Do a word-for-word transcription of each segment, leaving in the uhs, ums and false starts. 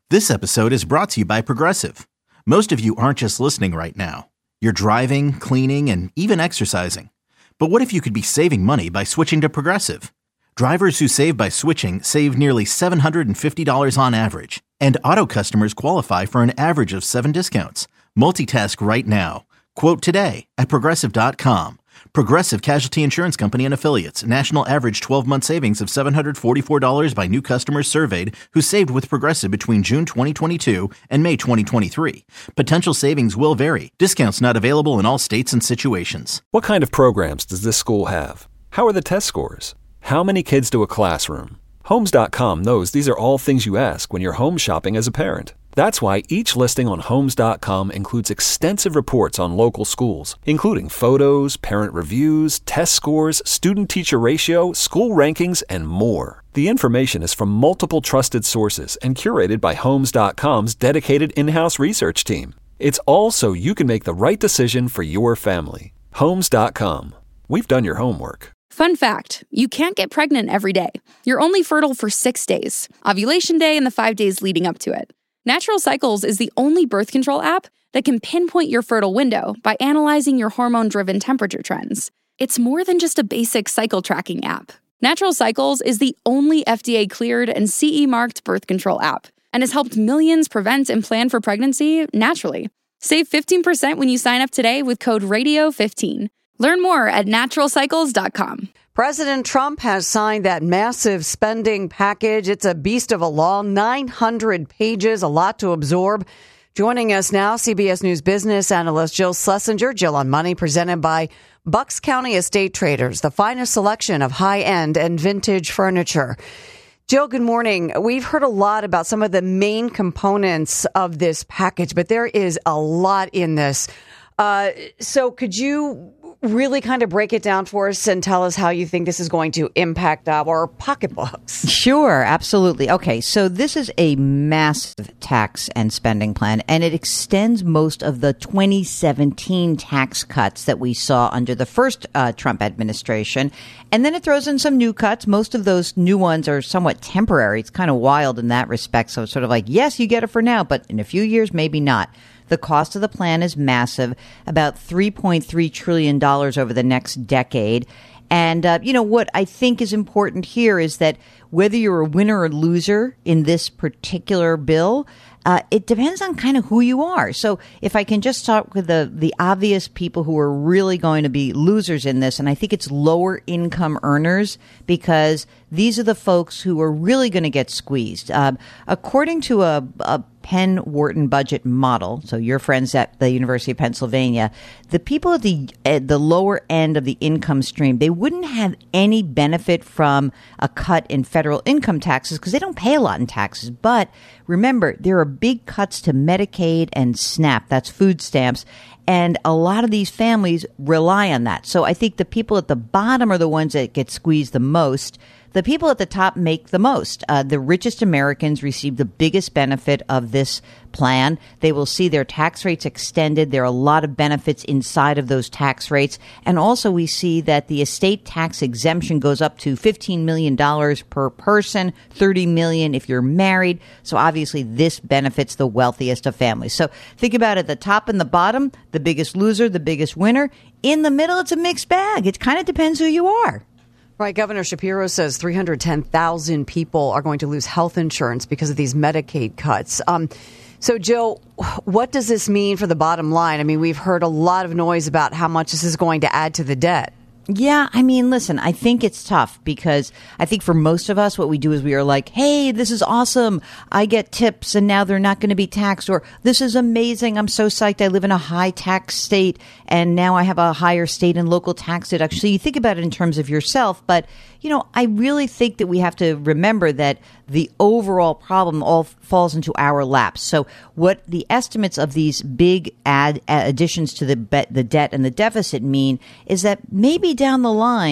This episode is brought to you by Progressive. Most of you aren't just listening right now. You're driving, cleaning, and even exercising. But what if you could be saving money by switching to Progressive? Drivers who save by switching save nearly seven hundred fifty dollars on average. And auto customers qualify for an average of seven discounts. Multitask right now. Quote today at Progressive dot com. Progressive Casualty Insurance Company and Affiliates. National average twelve-month savings of seven hundred forty-four dollars by new customers surveyed who saved with Progressive between June twenty twenty-two and May twenty twenty-three. Potential savings will vary. Discounts not available in all states and situations. What kind of programs does this school have? How are the test scores? How many kids do a classroom? Homes dot com knows these are all things you ask when you're home shopping as a parent. That's why each listing on Homes dot com includes extensive reports on local schools, including photos, parent reviews, test scores, student-teacher ratio, school rankings, and more. The information is from multiple trusted sources and curated by Homes dot com's dedicated in-house research team. It's all so you can make the right decision for your family. Homes dot com. We've done your homework. Fun fact, you can't get pregnant every day. You're only fertile for six days, ovulation day and the five days leading up to it. Natural Cycles is the only birth control app that can pinpoint your fertile window by analyzing your hormone-driven temperature trends. It's more than just a basic cycle tracking app. Natural Cycles is the only F D A-cleared and C E-marked birth control app and has helped millions prevent and plan for pregnancy naturally. Save fifteen percent when you sign up today with code radio fifteen. Learn more at natural cycles dot com. President Trump has signed that massive spending package. It's a beast of a law, nine hundred pages, a lot to absorb. Joining us now, C B S News business analyst Jill Schlesinger. Jill on Money, presented by Bucks County Estate Traders, the finest selection of high-end and vintage furniture. Jill, good morning. We've heard a lot about some of the main components of this package, but there is a lot in this. Uh, so could you really kind of break it down for us and tell us how you think this is going to impact our pocketbooks? Sure, absolutely. Okay, so this is a massive tax and spending plan, and it extends most of the twenty seventeen tax cuts that we saw under the first uh, Trump administration. And then it throws in some new cuts. Most of those new ones are somewhat temporary. It's kind of wild in that respect. So it's sort of like, yes, you get it for now, but in a few years, maybe not. The cost of the plan is massive, about three point three trillion dollars over the next decade. And, uh, you know, what I think is important here is that whether you're a winner or loser in this particular bill, uh, it depends on kind of who you are. So if I can just talk with the, the obvious people who are really going to be losers in this, and I think it's lower income earners, because these are the folks who are really going to get squeezed. Uh, according to a, a Penn Wharton budget model, so your friends at the University of Pennsylvania, the people at the at the lower end of the income stream, they wouldn't have any benefit from a cut in federal income taxes because they don't pay a lot in taxes. But remember, there are big cuts to Medicaid and SNAP, that's food stamps, and a lot of these families rely on that. So I think the people at the bottom are the ones that get squeezed the most. The people at the top make the most. Uh, the richest Americans receive the biggest benefit of this plan. They will see their tax rates extended. There are a lot of benefits inside of those tax rates. And also we see that the estate tax exemption goes up to fifteen million dollars per person, thirty million dollars if you're married. So obviously this benefits the wealthiest of families. So think about it, the top and the bottom, the biggest loser, the biggest winner. In the middle, it's a mixed bag. It kind of depends who you are. Right. Governor Shapiro says three hundred ten thousand people are going to lose health insurance because of these Medicaid cuts. Um, so, Jill, what does this mean for the bottom line? I mean, we've heard a lot of noise about how much this is going to add to the debt. Yeah, I mean, listen, I think it's tough because I think for most of us, what we do is we are like, hey, this is awesome. I get tips and now they're not going to be taxed, or this is amazing. I'm so psyched. I live in a high tax state and now I have a higher state and local tax deduction. So you think about it in terms of yourself. But, you know, I really think that we have to remember that the overall problem all falls into our laps. So what the estimates of these big add additions to the the debt and the deficit mean is that maybe down the line,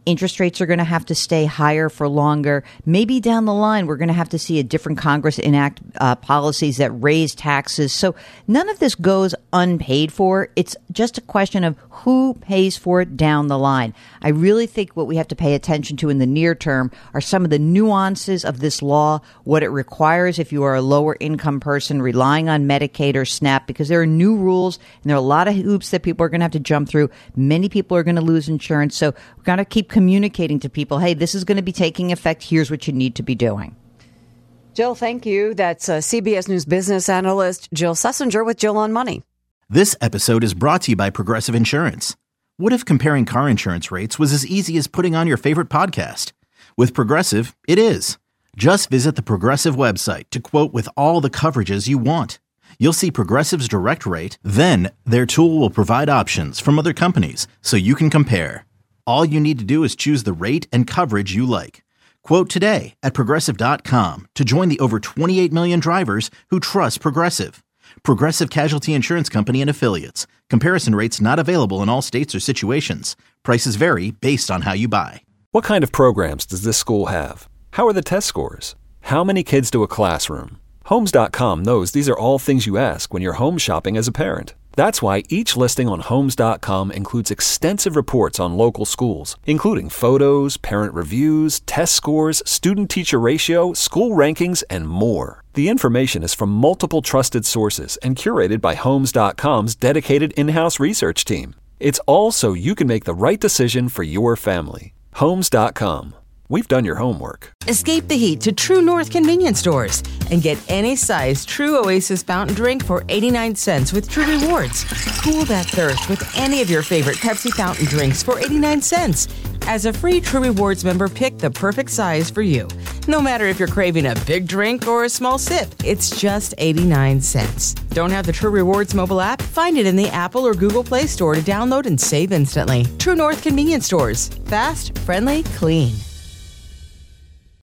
Interest rates are going to have to stay higher for longer. Maybe down the line, we're going to have to see a different Congress enact uh, policies that raise taxes. So none of this goes unpaid for. It's just a question of who pays for it down the line. I really think what we have to pay attention to in the near term are some of the nuances of this law, what it requires if you are a lower income person relying on Medicaid or SNAP, because there are new rules and there are a lot of hoops that people are going to have to jump through. Many people are going to lose insurance. So we've got to keep communicating to people, hey, this is going to be taking effect. Here's what you need to be doing. Jill, thank you. That's uh, C B S News business analyst Jill Schlesinger with Jill on Money. This episode is brought to you by Progressive Insurance. What if comparing car insurance rates was as easy as putting on your favorite podcast? With Progressive, it is. Just visit the Progressive website to quote with all the coverages you want. You'll see Progressive's direct rate, then their tool will provide options from other companies so you can compare. All you need to do is choose the rate and coverage you like. Quote today at Progressive dot com to join the over twenty-eight million drivers who trust Progressive. Progressive Casualty Insurance Company and Affiliates. Comparison rates not available in all states or situations. Prices vary based on how you buy. What kind of programs does this school have? How are the test scores? How many kids do a classroom? Homes dot com knows these are all things you ask when you're home shopping as a parent. That's why each listing on Homes dot com includes extensive reports on local schools, including photos, parent reviews, test scores, student-teacher ratio, school rankings, and more. The information is from multiple trusted sources and curated by Homes dot com's dedicated in-house research team. It's all so you can make the right decision for your family. Homes dot com. We've done your homework. Escape the heat to True North convenience stores and get any size True Oasis fountain drink for eighty-nine cents with True Rewards. Cool that thirst with any of your favorite Pepsi fountain drinks for eighty-nine cents. As a free True Rewards member, pick the perfect size for you. No matter if you're craving a big drink or a small sip, it's just eighty-nine cents. Don't have the True Rewards mobile app? Find it in the Apple or Google Play Store to download and save instantly. True North convenience stores. Fast, friendly, clean.